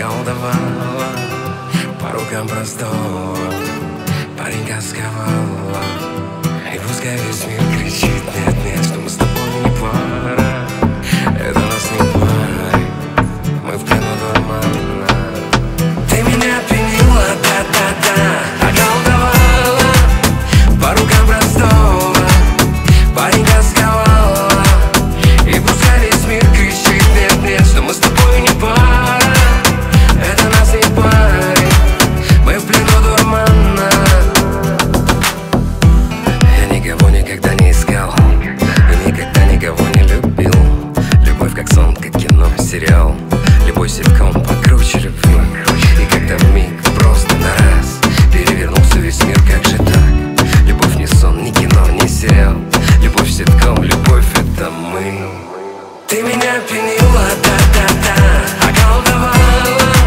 околдовала, по рукам простого паренька сковала. И пускай весь мир кричит: нет, нет, что мы с тобой не пара, это нас не парит, мы в плену дурмана. Ты меня опьянила, да-да-да, околдовала, по рукам простого паренька сковала. И пускай весь мир кричит: нет, нет, что мы с тобой не пара, это нас не парит, мы в плену дурмана. Я никого никогда не искал и никогда никого не любил. Любовь как сон, как кино, сериал, любой ситком покруче любви. И когда вмиг просто на раз перевернулся весь мир, как же так? Любовь не сон, не кино, не сериал, любовь ситком, любовь это мы. Ты меня опьянила, да-да-да, околдовала,